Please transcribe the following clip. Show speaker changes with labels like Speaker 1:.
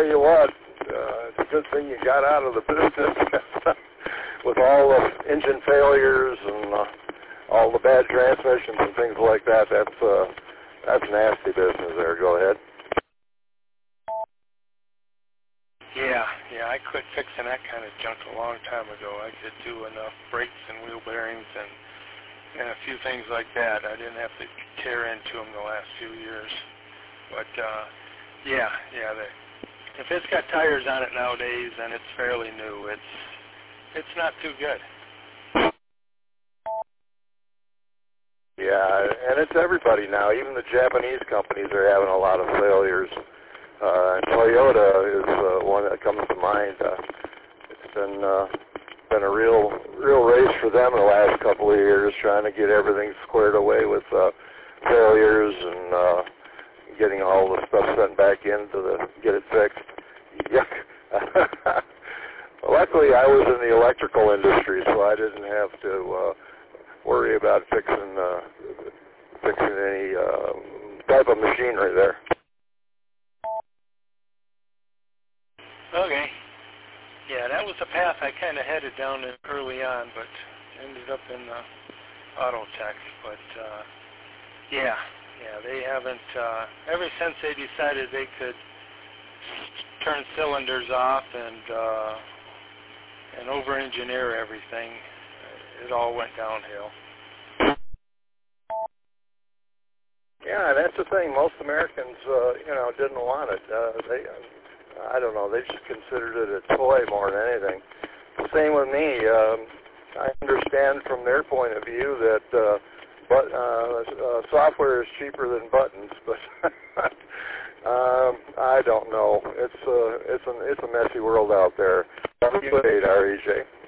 Speaker 1: tell you what, it's a good thing you got out of the business with all the engine failures and all the bad transmissions and things like that. That's nasty business there. Go ahead.
Speaker 2: Yeah, I quit fixing that kind of junk a long time ago. I could do enough brakes and wheel bearings and a few things like that. I didn't have to tear into them the last few years. But, if it's got tires on it nowadays and it's fairly new, it's not too good.
Speaker 1: Yeah, and it's everybody now. Even the Japanese companies are having a lot of failures. Toyota is one that comes to mind. It's been a real race for them in the last couple of years, trying to get everything squared away with failures and getting all the stuff sent back in to get it fixed. Yuck. Luckily, I was in the electrical industry, so I didn't have to worry about fixing any type of machinery there.
Speaker 2: Okay. Yeah, that was the path I kind of headed down early on, but ended up in auto tech. But, they haven't, ever since they decided they could turn cylinders off and over-engineer everything, it all went downhill.
Speaker 1: Yeah, that's the thing. Most Americans, didn't want it. I don't know. They just considered it a toy more than anything. Same with me. I understand from their point of view that software is cheaper than buttons, but I don't know. It's a messy world out there. REJ.